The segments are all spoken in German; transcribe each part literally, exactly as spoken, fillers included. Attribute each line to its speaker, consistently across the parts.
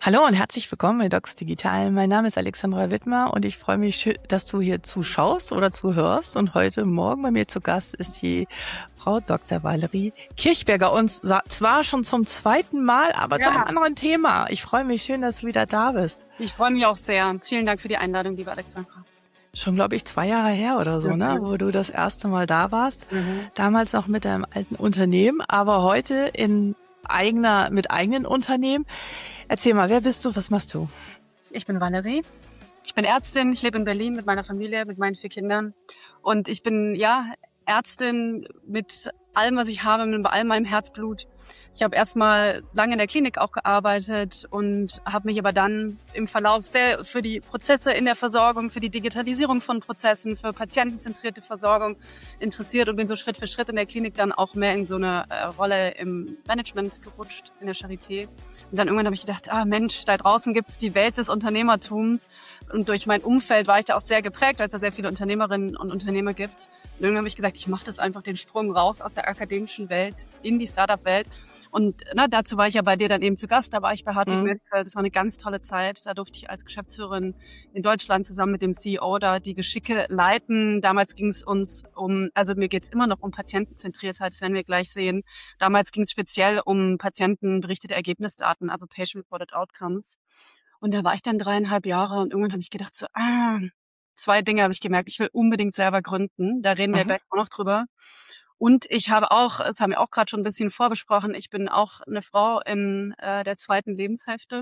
Speaker 1: Hallo und herzlich willkommen bei Docs Digital. Mein Name ist Alexandra Wittmer und ich freue mich, dass du hier zuschaust oder zuhörst. Und heute Morgen bei mir zu Gast ist die Frau Doktor Valerie Kirchberger und zwar schon zum zweiten Mal, aber ja. zu einem anderen Thema. Ich freue mich, schön, dass du wieder da bist.
Speaker 2: Ich freue mich auch sehr. Vielen Dank für die Einladung, liebe Alexandra.
Speaker 1: Schon, glaube ich, zwei Jahre her oder so, mhm. ne, wo du das erste Mal da warst. Mhm. Damals noch mit deinem alten Unternehmen, aber heute in eigener, mit eigenen Unternehmen. Erzähl mal, wer bist du, was machst du?
Speaker 2: Ich bin Valerie. Ich bin Ärztin, ich lebe in Berlin mit meiner Familie, mit meinen vier Kindern. Und ich bin, ja, Ärztin mit allem, was ich habe, mit all meinem Herzblut. Ich habe erstmal lange in der Klinik auch gearbeitet und habe mich aber dann im Verlauf sehr für die Prozesse in der Versorgung, für die Digitalisierung von Prozessen, für patientenzentrierte Versorgung interessiert und bin so Schritt für Schritt in der Klinik dann auch mehr in so eine äh, Rolle im Management gerutscht, in der Charité. Und dann irgendwann habe ich gedacht, ah Mensch, da draußen gibt's die Welt des Unternehmertums. Und durch mein Umfeld war ich da auch sehr geprägt, als es sehr viele Unternehmerinnen und Unternehmer gibt. Und irgendwann habe ich gesagt, ich mache das einfach den Sprung raus aus der akademischen Welt in die Startup-Welt. Und na, dazu war ich ja bei dir dann eben zu Gast, da war ich bei Hartwig mhm. Medical, das war eine ganz tolle Zeit. Da durfte ich als Geschäftsführerin in Deutschland zusammen mit dem C E O da die Geschicke leiten. Damals ging es uns um, also mir geht es immer noch um Patientenzentriertheit, das werden wir gleich sehen. Damals ging es speziell um patientenberichtete Ergebnisdaten, also Patient-Reported Outcomes. Und da war ich dann dreieinhalb Jahre und irgendwann habe ich gedacht so, ah, zwei Dinge habe ich gemerkt, ich will unbedingt selber gründen, da reden wir mhm. gleich auch noch drüber. Und ich habe auch, das haben wir auch gerade schon ein bisschen vorbesprochen, ich bin auch eine Frau in äh, der zweiten Lebenshälfte.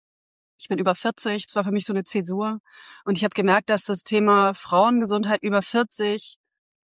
Speaker 2: Ich bin über vierzig, das war für mich so eine Zäsur. Und ich habe gemerkt, dass das Thema Frauengesundheit über vierzig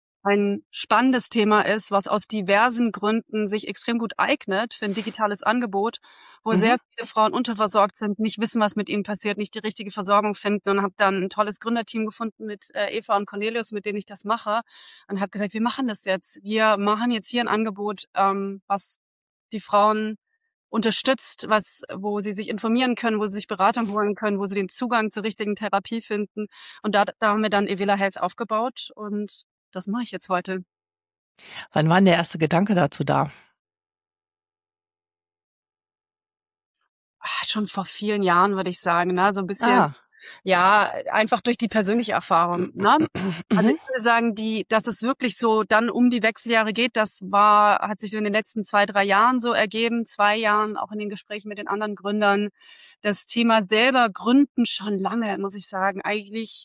Speaker 2: ein spannendes Thema ist, was aus diversen Gründen sich extrem gut eignet für ein digitales Angebot, wo mhm. sehr viele Frauen unterversorgt sind, nicht wissen, was mit ihnen passiert, nicht die richtige Versorgung finden und habe dann ein tolles Gründerteam gefunden mit äh, Eva und Cornelius, mit denen ich das mache und habe gesagt, wir machen das jetzt. Wir machen jetzt hier ein Angebot, ähm, was die Frauen unterstützt, was, wo sie sich informieren können, wo sie sich Beratung holen können, wo sie den Zugang zur richtigen Therapie finden. Und da, da haben wir dann Evela Health aufgebaut und das mache ich jetzt heute.
Speaker 1: Wann war denn der erste Gedanke dazu da?
Speaker 2: Ach, schon vor vielen Jahren, würde ich sagen, ne? So ein bisschen, ah. ja, einfach durch die persönliche Erfahrung, ne? Also ich würde sagen, die, dass es wirklich so dann um die Wechseljahre geht, das war, hat sich so in den letzten zwei, drei Jahren so ergeben, zwei Jahren, auch in den Gesprächen mit den anderen Gründern. Das Thema selber gründen schon lange, muss ich sagen, eigentlich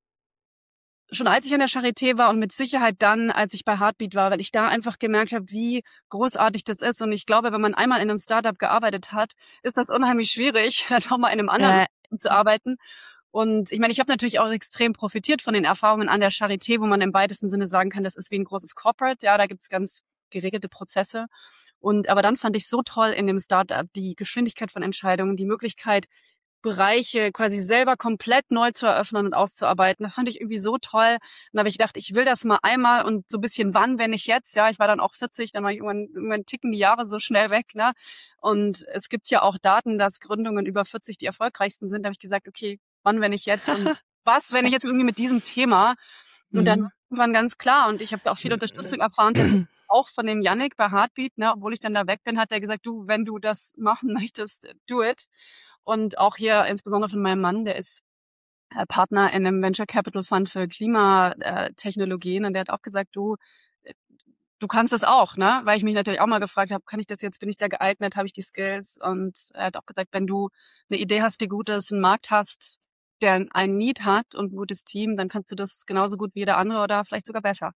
Speaker 2: schon als ich an der Charité war und mit Sicherheit dann, als ich bei Heartbeat war, weil ich da einfach gemerkt habe, wie großartig das ist. Und ich glaube, wenn man einmal in einem Startup gearbeitet hat, ist das unheimlich schwierig, dann auch mal in einem anderen äh. zu arbeiten. Und ich meine, ich habe natürlich auch extrem profitiert von den Erfahrungen an der Charité, wo man im weitesten Sinne sagen kann, das ist wie ein großes Corporate. Ja, da gibt's ganz geregelte Prozesse. Und aber dann fand ich so toll in dem Startup die Geschwindigkeit von Entscheidungen, die Möglichkeit, Bereiche quasi selber komplett neu zu eröffnen und auszuarbeiten. Das fand ich irgendwie so toll. Dann habe ich gedacht, ich will das mal einmal und so ein bisschen wann, wenn nicht jetzt. Ja, ich war dann auch vierzig, dann war ich irgendwann, irgendwann ticken die Jahre so schnell weg. Ne? Und es gibt ja auch Daten, dass Gründungen über vierzig die erfolgreichsten sind. Da habe ich gesagt, okay, wann, wenn nicht jetzt? Und was, wenn ich jetzt irgendwie mit diesem Thema? Und dann war ganz klar. Und ich habe da auch viel Unterstützung erfahren, jetzt auch von dem Yannick bei Heartbeat. Ne? Obwohl ich dann da weg bin, hat er gesagt, du, wenn du das machen möchtest, do it. Und auch hier insbesondere von meinem Mann, der ist Partner in einem Venture Capital Fund für Klimatechnologien und der hat auch gesagt, du, du kannst das auch, ne? Weil ich mich natürlich auch mal gefragt habe, kann ich das jetzt, bin ich da geeignet, habe ich die Skills? Und er hat auch gesagt, wenn du eine Idee hast, die gut ist, einen Markt hast, der einen Need hat und ein gutes Team, dann kannst du das genauso gut wie jeder andere oder vielleicht sogar besser.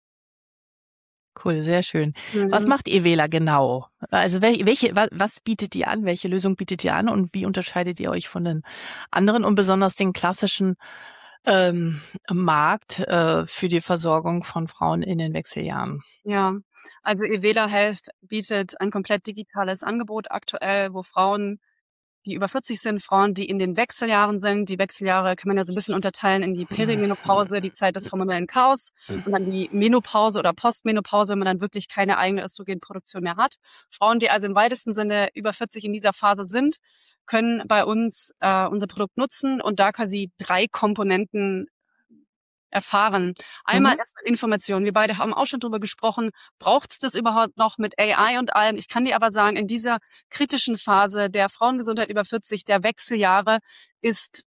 Speaker 1: Cool, sehr schön. Mhm. Was macht Evela genau? Also welche, was bietet ihr an? Welche Lösung bietet ihr an? Und wie unterscheidet ihr euch von den anderen und besonders den klassischen ähm, Markt äh, für die Versorgung von Frauen in den Wechseljahren?
Speaker 2: Ja, also Evela Health bietet ein komplett digitales Angebot aktuell, wo Frauen, die über vierzig sind, Frauen, die in den Wechseljahren sind. Die Wechseljahre kann man ja so ein bisschen unterteilen in die Perimenopause, die Zeit des hormonellen Chaos, und dann die Menopause oder Postmenopause, wenn man dann wirklich keine eigene Östrogenproduktion mehr hat. Frauen, die also im weitesten Sinne über vierzig in dieser Phase sind, können bei uns äh, unser Produkt nutzen und da quasi drei Komponenten erfahren. Einmal
Speaker 1: Mhm.
Speaker 2: erst Informationen. Wir beide haben auch schon drüber gesprochen. Braucht es das überhaupt noch mit A I und allem? Ich kann dir aber sagen, in dieser kritischen Phase der Frauengesundheit über vierzig, der Wechseljahre, ist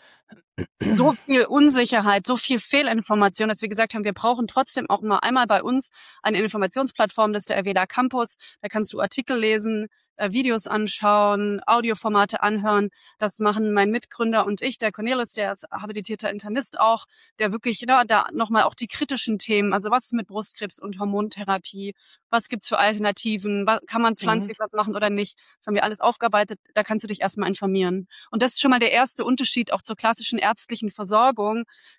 Speaker 2: so viel Unsicherheit, so viel Fehlinformation, dass wir gesagt haben, wir brauchen trotzdem auch nur einmal bei uns eine Informationsplattform, das ist der Aveda Campus. Da kannst du Artikel lesen, äh, Videos anschauen, Audioformate anhören. Das machen mein Mitgründer und ich, der Cornelis, der ist habilitierter Internist auch, der wirklich na, da nochmal auch die kritischen Themen, also was ist mit Brustkrebs und Hormontherapie, was gibt's für Alternativen, was, kann man pflanzlich
Speaker 1: Mhm.
Speaker 2: was machen oder nicht, das haben wir alles aufgearbeitet, da kannst du dich erstmal informieren. Und das ist schon mal der erste Unterschied auch zur klassischen ärztlichen Versorgung.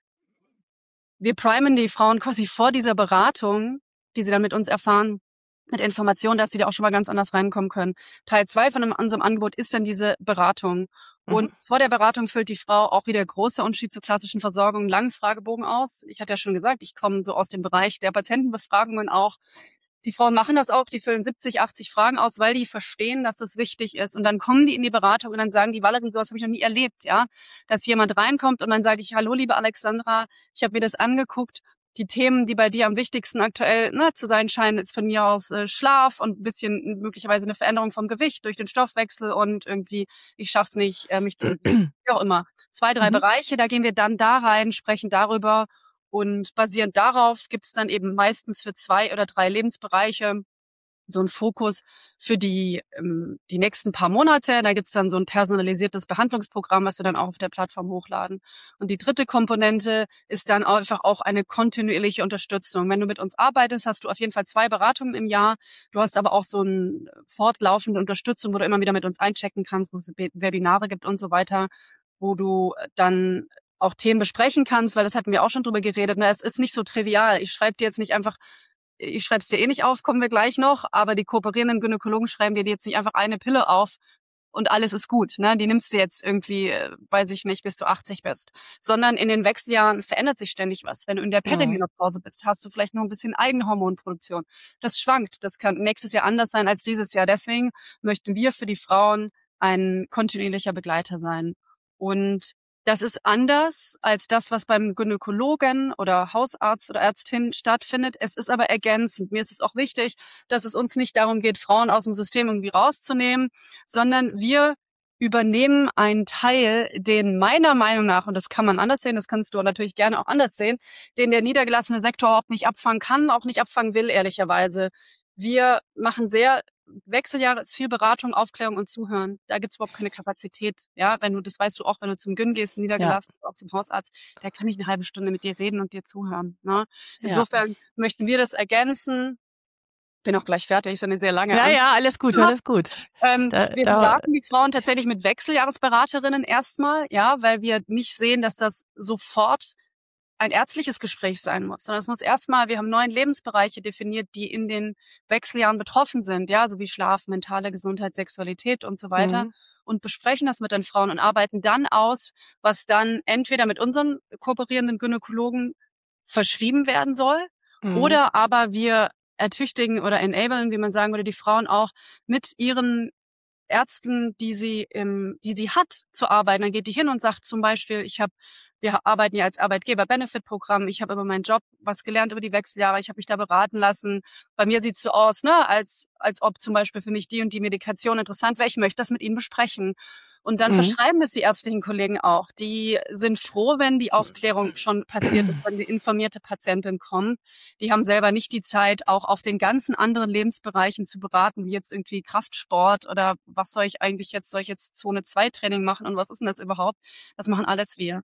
Speaker 2: Wir primen die Frauen quasi vor dieser Beratung, die sie dann mit uns erfahren, mit Informationen, dass sie da auch schon mal ganz anders reinkommen können. Teil zwei von unserem Angebot ist dann diese Beratung. Und
Speaker 1: Mhm.
Speaker 2: vor der Beratung füllt die Frau auch wieder großer Unterschied zur klassischen Versorgung einen langen Fragebogen aus. Ich hatte ja schon gesagt, ich komme so aus dem Bereich der Patientenbefragungen auch. Die Frauen machen das auch, die füllen siebzig, achtzig Fragen aus, weil die verstehen, dass das wichtig ist. Und dann kommen die in die Beratung und dann sagen die, Valerie, sowas habe ich noch nie erlebt, ja, dass jemand reinkommt und dann sage ich, hallo, liebe Alexandra, ich habe mir das angeguckt. Die Themen, die bei dir am wichtigsten aktuell ne, zu sein scheinen, ist von mir aus äh, Schlaf und ein bisschen möglicherweise eine Veränderung vom Gewicht durch den Stoffwechsel und irgendwie, ich schaff's nicht, äh, mich zu bewegen. Wie auch immer. Zwei, drei
Speaker 1: Mhm.
Speaker 2: Bereiche, da gehen wir dann da rein, sprechen darüber und basierend darauf gibt's dann eben meistens für zwei oder drei Lebensbereiche so einen Fokus für die ähm, die nächsten paar Monate. Da gibt's dann so ein personalisiertes Behandlungsprogramm, was wir dann auch auf der Plattform hochladen. Und die dritte Komponente ist dann einfach auch eine kontinuierliche Unterstützung. Wenn du mit uns arbeitest, hast du auf jeden Fall zwei Beratungen im Jahr. Du hast aber auch so eine fortlaufende Unterstützung, wo du immer wieder mit uns einchecken kannst, wo es Webinare gibt und so weiter, wo du dann auch Themen besprechen kannst, weil das hatten wir auch schon drüber geredet. Ne? Es ist nicht so trivial. Ich schreibe dir jetzt nicht einfach ich schreibe es dir eh nicht auf, kommen wir gleich noch, aber die kooperierenden Gynäkologen schreiben dir jetzt nicht einfach eine Pille auf und alles ist gut, ne? Die nimmst du jetzt irgendwie, äh, weiß ich nicht, bis du achtzig bist. Sondern in den Wechseljahren verändert sich ständig was. Wenn du in der
Speaker 1: Mhm.
Speaker 2: Perimenopause bist, hast du vielleicht noch ein bisschen eigene Hormonproduktion. Das schwankt. Das kann nächstes Jahr anders sein als dieses Jahr. Deswegen möchten wir für die Frauen ein kontinuierlicher Begleiter sein. Und das ist anders als das, was beim Gynäkologen oder Hausarzt oder Ärztin stattfindet. Es ist aber ergänzend. Mir ist es auch wichtig, dass es uns nicht darum geht, Frauen aus dem System irgendwie rauszunehmen, sondern wir übernehmen einen Teil, den meiner Meinung nach, und das kann man anders sehen, das kannst du natürlich gerne auch anders sehen, den der niedergelassene Sektor überhaupt nicht abfangen kann, auch nicht abfangen will, ehrlicherweise. Wir machen sehr Wechseljahre ist viel Beratung, Aufklärung und Zuhören. Da gibt's überhaupt keine Kapazität. Ja, wenn du, das weißt du auch, wenn du zum Gyn gehst,
Speaker 1: Ja,
Speaker 2: niedergelassen, auch zum Hausarzt, der kann nicht eine halbe Stunde mit dir reden und dir zuhören. Ne?
Speaker 1: ja.
Speaker 2: Insofern möchten wir das ergänzen. Bin auch gleich fertig, ist eine sehr lange
Speaker 1: Ja,
Speaker 2: Antwort.
Speaker 1: ja, alles gut, alles gut.
Speaker 2: Ähm,
Speaker 1: Da,
Speaker 2: wir
Speaker 1: da,
Speaker 2: beraten die Frauen tatsächlich mit Wechseljahresberaterinnen erstmal, ja, weil wir nicht sehen, dass das sofort ein ärztliches Gespräch sein muss, sondern es muss erstmal, wir haben neun Lebensbereiche definiert, die in den Wechseljahren betroffen sind, ja, so wie Schlaf, mentale Gesundheit, Sexualität und so weiter
Speaker 1: mhm.
Speaker 2: und besprechen das mit den Frauen und arbeiten dann aus, was dann entweder mit unseren kooperierenden Gynäkologen verschrieben werden soll
Speaker 1: Mhm.
Speaker 2: oder aber wir ertüchtigen oder enablen, wie man sagen würde, die Frauen auch mit ihren Ärzten, die sie, ähm, die sie hat, zu arbeiten. Dann geht die hin und sagt zum Beispiel, ich habe, wir arbeiten ja als Arbeitgeber-Benefit-Programm, ich habe über meinen Job was gelernt über die Wechseljahre, ich habe mich da beraten lassen. Bei mir sieht's so aus, ne, als als ob zum Beispiel für mich die und die Medikation interessant wäre. Ich möchte das mit Ihnen besprechen. Und dann
Speaker 1: Mhm.
Speaker 2: verschreiben es die ärztlichen Kollegen auch. Die sind froh, wenn die Aufklärung schon passiert ist, wenn die informierte Patientin kommt. Die haben selber nicht die Zeit, auch auf den ganzen anderen Lebensbereichen zu beraten, wie jetzt irgendwie Kraftsport oder was soll ich eigentlich jetzt, soll ich jetzt Zone zwei Training machen und was ist denn das überhaupt? Das machen alles wir.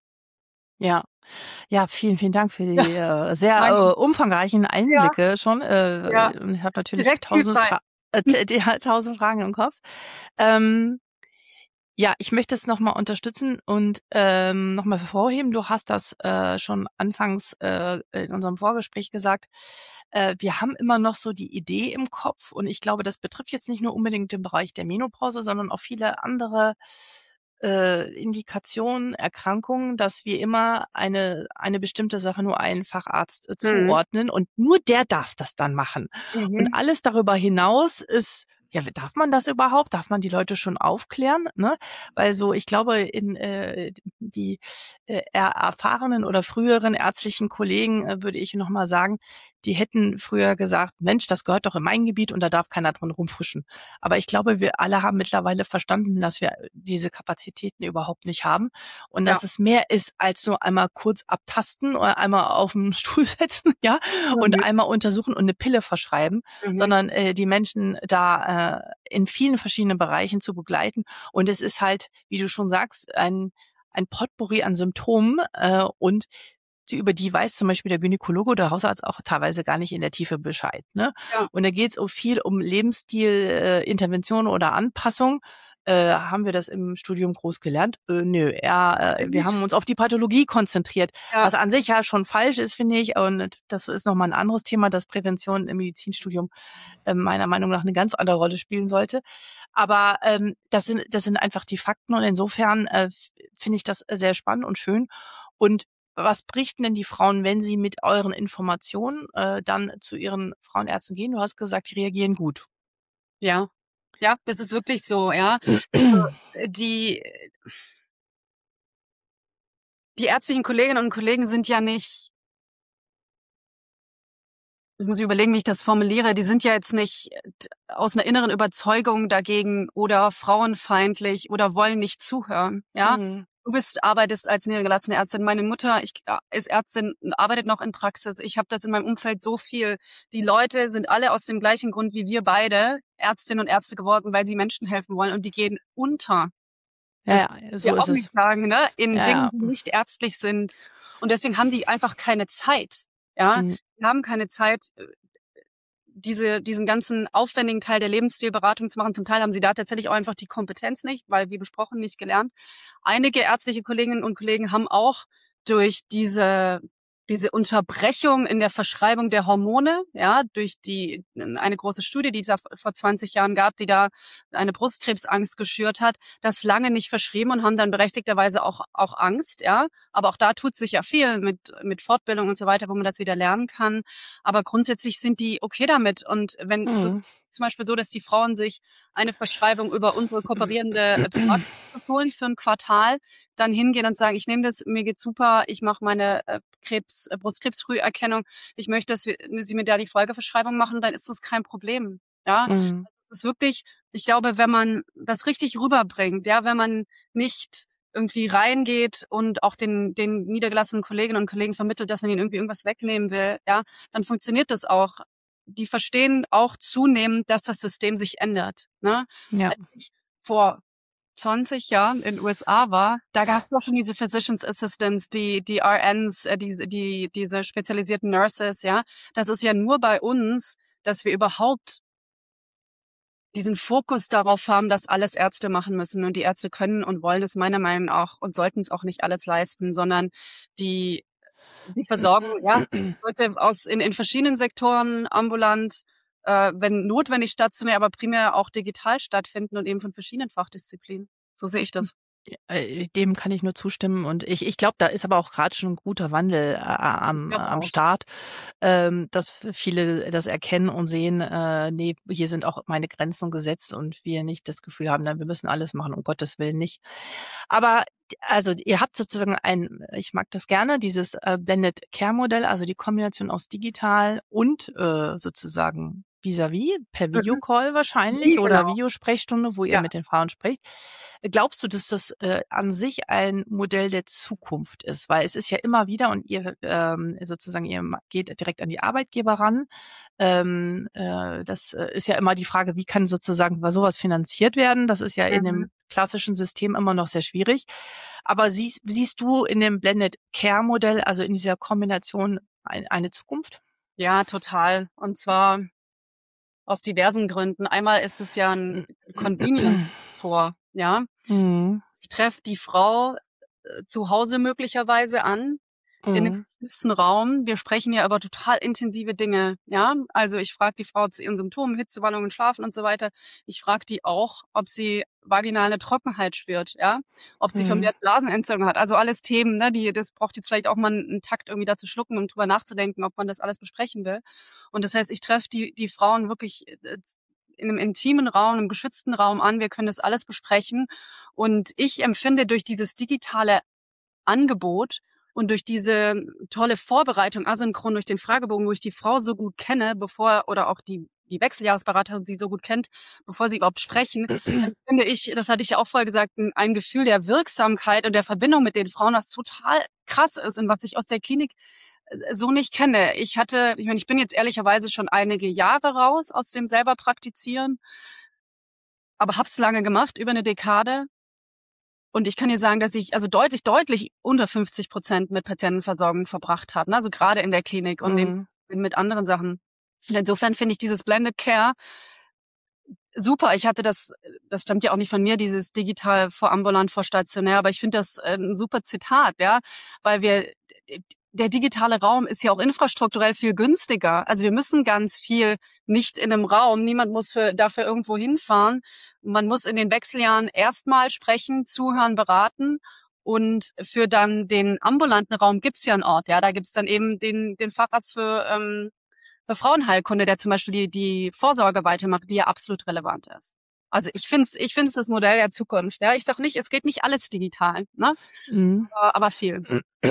Speaker 1: Ja, ja, vielen, vielen Dank für die äh, sehr
Speaker 2: Mein,
Speaker 1: äh, umfangreichen
Speaker 2: ja,
Speaker 1: Einblicke schon.
Speaker 2: ja,
Speaker 1: Äh, und ich habe natürlich
Speaker 2: direkt
Speaker 1: tausend,
Speaker 2: zielfrei.
Speaker 1: Fra äh, t- die, tausend Fragen im Kopf. Ähm, Ja, ich möchte es nochmal unterstützen und ähm, nochmal hervorheben. Du hast das äh, schon anfangs äh, in unserem Vorgespräch gesagt. Äh, wir haben immer noch so die Idee im Kopf und ich glaube, das betrifft jetzt nicht nur unbedingt den Bereich der Menopause, sondern auch viele andere äh, Indikationen, Erkrankungen, dass wir immer eine eine bestimmte Sache nur einen Facharzt äh,
Speaker 2: Mhm.
Speaker 1: zuordnen und nur der darf das dann machen. Und
Speaker 2: Mhm.
Speaker 1: alles darüber hinaus ist ja, darf man das überhaupt? Darf man die Leute schon aufklären? Ne? Weil so, ich glaube, in äh, die äh, erfahrenen oder früheren ärztlichen Kollegen äh, würde ich noch mal sagen, die hätten früher gesagt, Mensch, das gehört doch in mein Gebiet und da darf keiner drin rumfrischen. Aber ich glaube, wir alle haben mittlerweile verstanden, dass wir diese Kapazitäten überhaupt nicht haben und
Speaker 2: Ja.
Speaker 1: dass es mehr ist als nur einmal kurz abtasten oder einmal auf den Stuhl setzen, ja, und
Speaker 2: Mhm.
Speaker 1: einmal untersuchen und eine Pille verschreiben,
Speaker 2: Mhm.
Speaker 1: sondern äh, die Menschen da äh, in vielen verschiedenen Bereichen zu begleiten. Und es ist halt, wie du schon sagst, ein ein Potpourri an Symptomen äh, und die, über die weiß zum Beispiel der Gynäkologe oder Hausarzt auch teilweise gar nicht in der Tiefe Bescheid. Ne?
Speaker 2: Ja.
Speaker 1: Und da geht es um viel um Lebensstil, äh, Intervention oder Anpassung. Äh, haben wir das im Studium groß gelernt? Äh, nö, eher, äh, wir haben uns auf die Pathologie konzentriert,
Speaker 2: Ja.
Speaker 1: was an sich ja schon falsch ist, finde ich. Und das ist nochmal ein anderes Thema, dass Prävention im Medizinstudium äh, meiner Meinung nach eine ganz andere Rolle spielen sollte. Aber ähm, das sind das sind einfach die Fakten und insofern äh, finde ich das sehr spannend und schön. Und was berichten denn die Frauen, wenn sie mit euren Informationen äh, dann zu ihren Frauenärzten gehen? Du hast gesagt, die reagieren gut.
Speaker 2: Ja. Ja, das ist wirklich so, ja. Also, die die ärztlichen Kolleginnen und Kollegen sind ja nicht, ich muss überlegen, wie ich das formuliere, die sind ja jetzt nicht aus einer inneren Überzeugung dagegen oder frauenfeindlich oder wollen nicht zuhören, ja.
Speaker 1: Mhm.
Speaker 2: Du bist, arbeitest als niedergelassene Ärztin. Meine Mutter ich, ist Ärztin und arbeitet noch in Praxis. Ich habe das in meinem Umfeld so viel. Die Leute sind alle aus dem gleichen Grund wie wir beide Ärztinnen und Ärzte geworden, weil sie Menschen helfen wollen und die gehen unter. Das
Speaker 1: Ja, ja,
Speaker 2: wir
Speaker 1: so
Speaker 2: auch
Speaker 1: ist
Speaker 2: nicht
Speaker 1: es.
Speaker 2: sagen, ne? In
Speaker 1: Ja,
Speaker 2: Dingen,
Speaker 1: ja.
Speaker 2: die nicht ärztlich sind. Und deswegen haben die einfach keine Zeit. Ja,
Speaker 1: Mhm.
Speaker 2: die haben keine Zeit, diese, diesen ganzen aufwendigen Teil der Lebensstilberatung zu machen. Zum Teil haben sie da tatsächlich auch einfach die Kompetenz nicht, weil, wie besprochen, nicht gelernt. Einige ärztliche Kolleginnen und Kollegen haben auch durch diese diese Unterbrechung in der Verschreibung der Hormone, ja, durch die eine große Studie, die es da vor zwanzig Jahren gab, die da eine Brustkrebsangst geschürt hat, das lange nicht verschrieben und haben dann berechtigterweise auch auch Angst, ja. Aber auch da tut sich ja viel mit mit Fortbildung und so weiter, wo man das wieder lernen kann. Aber grundsätzlich sind die okay damit. Und wenn es so,
Speaker 1: Mhm.
Speaker 2: zum Beispiel so, dass die Frauen sich eine Verschreibung über unsere kooperierende Praxis holen für ein Quartal, dann hingehen und sagen, ich nehme das, mir geht's super, ich mache meine äh, Krebs, äh, Brustkrebsfrüherkennung, ich möchte, dass wir, sie mir da die Folgeverschreibung machen, dann ist das kein Problem. Ja,
Speaker 1: Mhm.
Speaker 2: das ist wirklich, ich glaube, wenn man das richtig rüberbringt, ja, wenn man nicht irgendwie reingeht und auch den, den niedergelassenen Kolleginnen und Kollegen vermittelt, dass man ihnen irgendwie irgendwas wegnehmen will, ja, dann funktioniert das auch. Die verstehen auch zunehmend, dass das System sich ändert. Ne?
Speaker 1: Ja.
Speaker 2: Als ich vor zwanzig Jahren in den U S A war, da gab es doch schon diese Physicians Assistants, die, die R Ns, äh, die, die, diese spezialisierten Nurses, ja. Das ist ja nur bei uns, dass wir überhaupt diesen Fokus darauf haben, dass alles Ärzte machen müssen. Und die Ärzte können und wollen es meiner Meinung nach und sollten es auch nicht alles leisten, sondern die, die versorgen, ja, Leute aus, in, in verschiedenen Sektoren, ambulant, äh, wenn notwendig stationär, aber primär auch digital stattfinden und eben von verschiedenen Fachdisziplinen. So sehe ich das.
Speaker 1: Äh, Dem kann ich nur zustimmen und ich ich glaube, da ist aber auch gerade schon ein guter Wandel äh,
Speaker 2: Ich
Speaker 1: am
Speaker 2: glaube
Speaker 1: am
Speaker 2: auch.
Speaker 1: Start, ähm, dass viele das erkennen und sehen, äh, ne, hier sind auch meine Grenzen gesetzt und wir nicht das Gefühl haben, na, wir müssen alles machen, um Gottes Willen nicht. Aber d also, ihr habt sozusagen ein ich mag das gerne, dieses, äh, Blended Care Modell, also die Kombination aus digital und, äh, sozusagen vis-à-vis, per
Speaker 2: Mhm.
Speaker 1: Videocall wahrscheinlich
Speaker 2: Mhm,
Speaker 1: oder
Speaker 2: genau.
Speaker 1: Videosprechstunde, wo ihr
Speaker 2: Ja.
Speaker 1: mit den Frauen sprecht. Glaubst du, dass das äh, an sich ein Modell der Zukunft ist? Weil es ist ja immer wieder und ihr ähm, sozusagen ihr ma- geht direkt an die Arbeitgeber ran. Ähm, äh, das äh, ist ja immer die Frage, wie kann sozusagen bei sowas finanziert werden? Das ist ja in
Speaker 2: Mhm.
Speaker 1: dem klassischen System immer noch sehr schwierig. Aber siehst, siehst du in dem Blended Care Modell, also in dieser Kombination, ein, eine Zukunft?
Speaker 2: Ja, total. Und zwar aus diversen Gründen. Einmal ist es ja ein Convenience-Faktor, ja.
Speaker 1: Mhm.
Speaker 2: Ich treffe die Frau äh, zu Hause möglicherweise an, in einem
Speaker 1: Mhm.
Speaker 2: geschützten Raum. Wir sprechen ja über total intensive Dinge, ja. Also ich frage die Frau zu ihren Symptomen, Hitzewallungen, Schlafen und so weiter. Ich frage die auch, ob sie vaginale Trockenheit spürt, ja, ob sie
Speaker 1: Mhm.
Speaker 2: vermehrt Blasenentzündung hat. Also alles Themen, ne, die, das braucht jetzt vielleicht auch mal einen Takt irgendwie dazu schlucken, um drüber nachzudenken, ob man das alles besprechen will. Und das heißt, ich treffe die, die Frauen wirklich äh, in einem intimen Raum, einem geschützten Raum an. Wir können das alles besprechen. Und ich empfinde durch dieses digitale Angebot und durch diese tolle Vorbereitung asynchron durch den Fragebogen, wo ich die Frau so gut kenne, bevor, oder auch die die Wechseljahresberaterin sie so gut kennt, bevor sie überhaupt sprechen, dann finde ich, das hatte ich ja auch vorher gesagt, ein, ein Gefühl der Wirksamkeit und der Verbindung mit den Frauen, was total krass ist und was ich aus der Klinik so nicht kenne. Ich hatte, ich meine, ich bin jetzt ehrlicherweise schon einige Jahre raus aus dem selber Praktizieren, aber hab's lange gemacht, über eine Dekade. Und ich kann dir sagen, dass ich also deutlich, deutlich unter fünfzig Prozent mit Patientenversorgung verbracht habe, ne? Also gerade in der Klinik und
Speaker 1: Mhm.
Speaker 2: eben mit anderen Sachen. Und insofern finde ich dieses Blended Care super. Ich hatte das, das stammt ja auch nicht von mir, dieses digital vor ambulant vor stationär, aber ich finde das ein super Zitat, ja, weil wir, der digitale Raum ist ja auch infrastrukturell viel günstiger. Also wir müssen ganz viel nicht in einem Raum, niemand muss für, dafür irgendwo hinfahren. Man muss in den Wechseljahren erstmal sprechen, zuhören, beraten. Und für dann den ambulanten Raum gibt's ja einen Ort, ja, da gibt's dann eben den, den Facharzt für, ähm, für Frauenheilkunde, der zum Beispiel die, die Vorsorge weitermacht, die ja absolut relevant ist. Also ich finde es ich find's das Modell der Zukunft. Ja, ich sag nicht, es geht nicht alles digital, ne?
Speaker 1: Mhm.
Speaker 2: Aber, aber viel.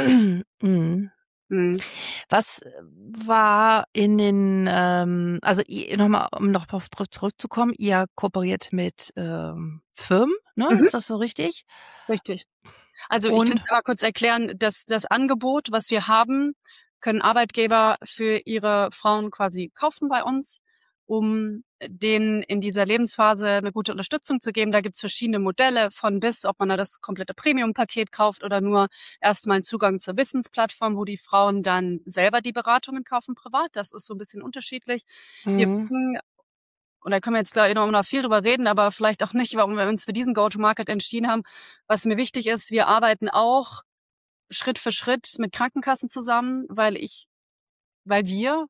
Speaker 1: Mhm.
Speaker 2: Mhm.
Speaker 1: Was war in den, ähm, also nochmal, um noch drauf zurückzukommen, ihr kooperiert mit ähm, Firmen, ne?
Speaker 2: Mhm.
Speaker 1: Ist das so richtig?
Speaker 2: Richtig. Also ich
Speaker 1: Und
Speaker 2: kann es aber kurz erklären, dass das Angebot, was wir haben, können Arbeitgeber für ihre Frauen quasi kaufen bei uns, um denen in dieser Lebensphase eine gute Unterstützung zu geben. Da gibt's verschiedene Modelle von bis, ob man da das komplette Premium-Paket kauft oder nur erstmal einen Zugang zur Wissensplattform, wo die Frauen dann selber die Beratungen kaufen privat. Das ist so ein bisschen unterschiedlich. Wir
Speaker 1: mhm.
Speaker 2: bringen, und da können wir jetzt gleich noch, noch viel drüber reden, aber vielleicht auch nicht, warum wir uns für diesen Go-to-Market entschieden haben. Was mir wichtig ist, wir arbeiten auch Schritt für Schritt mit Krankenkassen zusammen, weil ich, weil wir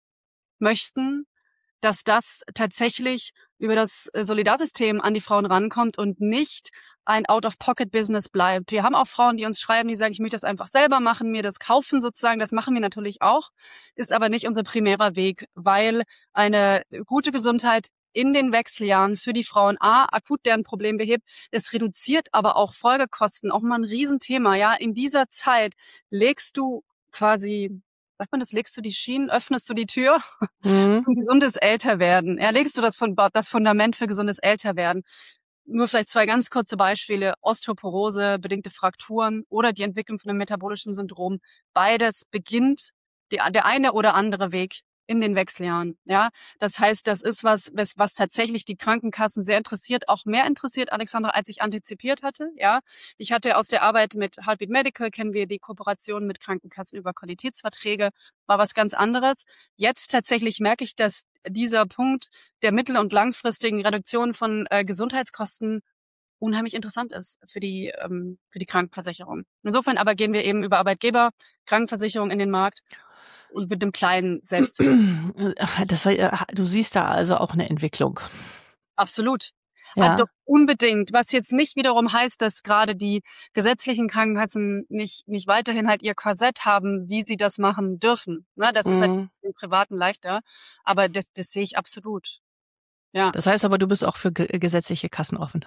Speaker 2: möchten, dass das tatsächlich über das Solidarsystem an die Frauen rankommt und nicht ein Out-of-Pocket-Business bleibt. Wir haben auch Frauen, die uns schreiben, die sagen, ich möchte das einfach selber machen, mir das kaufen sozusagen. Das machen wir natürlich auch, ist aber nicht unser primärer Weg, weil eine gute Gesundheit in den Wechseljahren für die Frauen A, akut deren Problem behebt. Es reduziert aber auch Folgekosten, auch mal ein Riesenthema. Ja, in dieser Zeit legst du quasi, sagt man das, legst du die Schienen, öffnest du die Tür
Speaker 1: Mhm.
Speaker 2: für gesundes Älterwerden. Ja, legst du das, von, das Fundament für gesundes Älterwerden. Nur vielleicht zwei ganz kurze Beispiele. Osteoporose, bedingte Frakturen oder die Entwicklung von einem metabolischen Syndrom. Beides beginnt die, der eine oder andere Weg in den Wechseljahren. Ja, das heißt, das ist was, was, was tatsächlich die Krankenkassen sehr interessiert, auch mehr interessiert, Alexandra, als ich antizipiert hatte. Ja, ich hatte aus der Arbeit mit Heartbeat Medical, kennen wir die Kooperation mit Krankenkassen über Qualitätsverträge, war was ganz anderes. Jetzt tatsächlich merke ich, dass dieser Punkt der mittel- und langfristigen Reduktion von äh, Gesundheitskosten unheimlich interessant ist für die ähm, für die Krankenversicherung. Insofern aber gehen wir eben über Arbeitgeber, Krankenversicherung in den Markt und mit dem kleinen Selbst.
Speaker 1: Das, du siehst da also auch eine Entwicklung.
Speaker 2: Absolut.
Speaker 1: Ja.
Speaker 2: Ah, doch unbedingt. Was jetzt nicht wiederum heißt, dass gerade die gesetzlichen Krankenkassen nicht nicht weiterhin halt ihr Korsett haben, wie sie das machen dürfen. Ne, das
Speaker 1: mhm.
Speaker 2: ist halt im Privaten leichter, aber das das sehe ich absolut. Ja.
Speaker 1: Das heißt aber, du bist auch für ge- gesetzliche Kassen offen.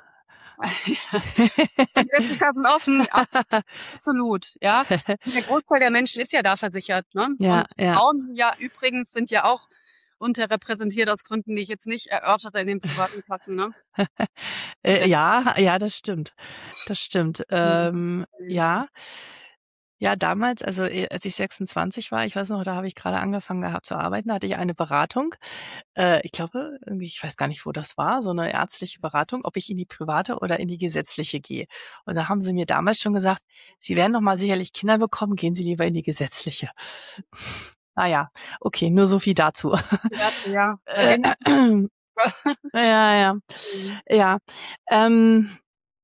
Speaker 2: Gesetzliche Kassen offen, absolut, ja. Der Großteil der Menschen ist ja da versichert, ne?
Speaker 1: Ja,
Speaker 2: und
Speaker 1: ja.
Speaker 2: Frauen ja übrigens sind ja auch unterrepräsentiert aus Gründen, die ich jetzt nicht erörtere in den privaten Kassen, ne?
Speaker 1: äh, ja, ja, das stimmt. Das stimmt. Ähm,
Speaker 2: Mhm.
Speaker 1: ja. Ja, damals, also als ich sechsundzwanzig war, ich weiß noch, da habe ich gerade angefangen gehabt zu arbeiten, da hatte ich eine Beratung. Äh, ich glaube, irgendwie, ich weiß gar nicht, wo das war, so eine ärztliche Beratung, ob ich in die private oder in die gesetzliche gehe. Und da haben sie mir damals schon gesagt, Sie werden doch mal sicherlich Kinder bekommen, gehen Sie lieber in die gesetzliche. Naja, okay, nur so viel dazu.
Speaker 2: Ja,
Speaker 1: Äh, ja, ja, ja. Ähm,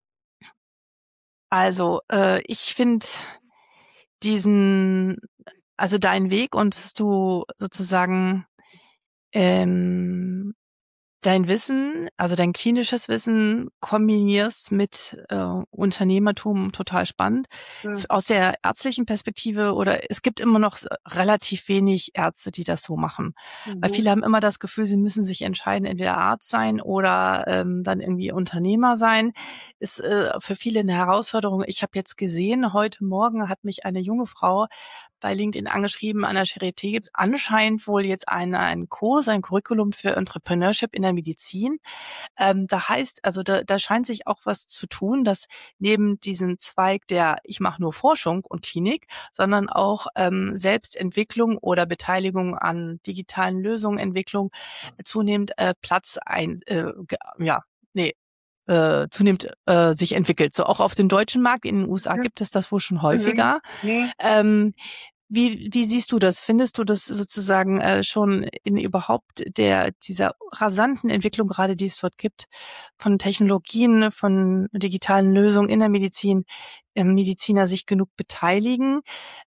Speaker 1: also, äh, ich finde diesen, also deinen Weg und dass du sozusagen ähm, dein Wissen, also dein klinisches Wissen kombinierst mit äh, Unternehmertum, total spannend.
Speaker 2: Ja.
Speaker 1: Aus der ärztlichen Perspektive, oder es gibt immer noch relativ wenig Ärzte, die das so machen.
Speaker 2: Mhm.
Speaker 1: Weil viele haben immer das Gefühl, sie müssen sich entscheiden, entweder Arzt sein oder ähm, dann irgendwie Unternehmer sein. Ist äh, für viele eine Herausforderung. Ich habe jetzt gesehen, heute Morgen hat mich eine junge Frau bei LinkedIn angeschrieben, an der Charité gibt es anscheinend wohl jetzt einen, einen Kurs, ein Curriculum für Entrepreneurship in der Medizin. Ähm, da heißt, also da, da scheint sich auch was zu tun, dass neben diesem Zweig der ich mache nur Forschung und Klinik, sondern auch ähm, Selbstentwicklung oder Beteiligung an digitalen Lösungen, Entwicklung zunehmend äh, Platz ein, äh, ge- ja, nee, äh, zunehmend äh, sich entwickelt. So auch auf dem deutschen Markt, in den U S A
Speaker 2: Ja.
Speaker 1: gibt es das wohl schon
Speaker 2: Mhm.
Speaker 1: häufiger.
Speaker 2: Nee.
Speaker 1: Ähm, wie, wie siehst du das? Findest du das sozusagen äh, schon in überhaupt der dieser rasanten Entwicklung, gerade die es dort gibt, von Technologien, von digitalen Lösungen in der Medizin, äh, Mediziner sich genug beteiligen?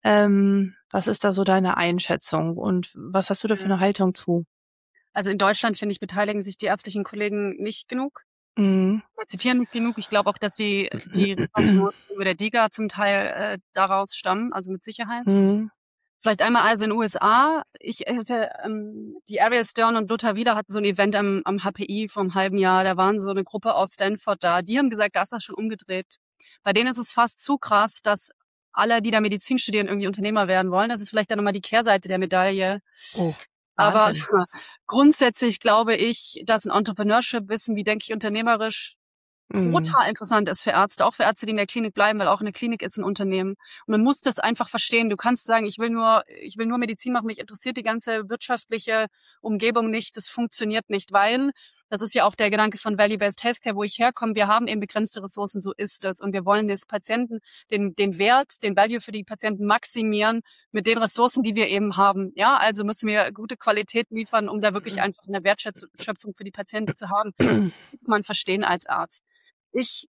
Speaker 1: Ähm, was ist da so deine Einschätzung und was hast du da für eine Haltung zu?
Speaker 2: Also in Deutschland, finde ich, beteiligen sich die ärztlichen Kollegen nicht genug.
Speaker 1: Mhm.
Speaker 2: Zitieren nicht genug. Ich glaube auch, dass die, die Reformation über der DiGA zum Teil äh, daraus stammen, also mit Sicherheit.
Speaker 1: Mhm.
Speaker 2: Vielleicht einmal also in den U S A. Ich hätte, ähm, die Ariel Stern und Luther Wieler hatten so ein Event am, am H P I vor einem halben Jahr. Da waren so eine Gruppe aus Stanford da. Die haben gesagt, da ist das schon umgedreht. Bei denen ist es fast zu krass, dass alle, die da Medizin studieren, irgendwie Unternehmer werden wollen. Das ist vielleicht dann nochmal die Kehrseite der Medaille.
Speaker 1: Oh,
Speaker 2: Aber
Speaker 1: Wahnsinn.
Speaker 2: grundsätzlich glaube ich, dass ein Entrepreneurship-Wissen, wie denke ich unternehmerisch,
Speaker 1: Mhm.
Speaker 2: total interessant ist für Ärzte, auch für Ärzte, die in der Klinik bleiben, weil auch eine Klinik ist ein Unternehmen. Und man muss das einfach verstehen. Du kannst sagen, ich will nur, ich will nur Medizin machen, mich interessiert die ganze wirtschaftliche Umgebung nicht. Das funktioniert nicht, weil das ist ja auch der Gedanke von Value-Based Healthcare, wo ich herkomme. Wir haben eben begrenzte Ressourcen, so ist es. Und wir wollen des Patienten den, den Wert, den Value für die Patienten maximieren mit den Ressourcen, die wir eben haben. Ja, also müssen wir gute Qualität liefern, um da wirklich einfach eine Wertschöpfung für die Patienten zu haben. Das muss man verstehen als Arzt. Ich,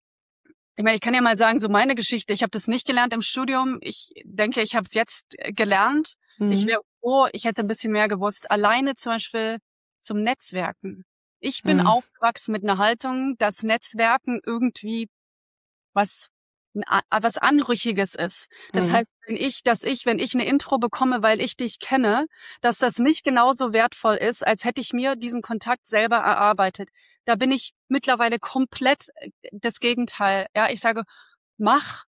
Speaker 2: ich meine, ich kann ja mal sagen, so meine Geschichte. Ich habe das nicht gelernt im Studium. Ich denke, ich habe es jetzt gelernt.
Speaker 1: Mhm.
Speaker 2: Ich wäre froh, ich hätte ein bisschen mehr gewusst. Alleine zum Beispiel zum Netzwerken. Ich bin
Speaker 1: Mhm.
Speaker 2: aufgewachsen mit einer Haltung, dass Netzwerken irgendwie was was Anrüchiges ist. Das
Speaker 1: Mhm.
Speaker 2: heißt, wenn ich, dass ich, wenn ich eine Intro bekomme, weil ich dich kenne, dass das nicht genauso wertvoll ist, als hätte ich mir diesen Kontakt selber erarbeitet. Da bin ich mittlerweile komplett das Gegenteil. Ja, ich sage, mach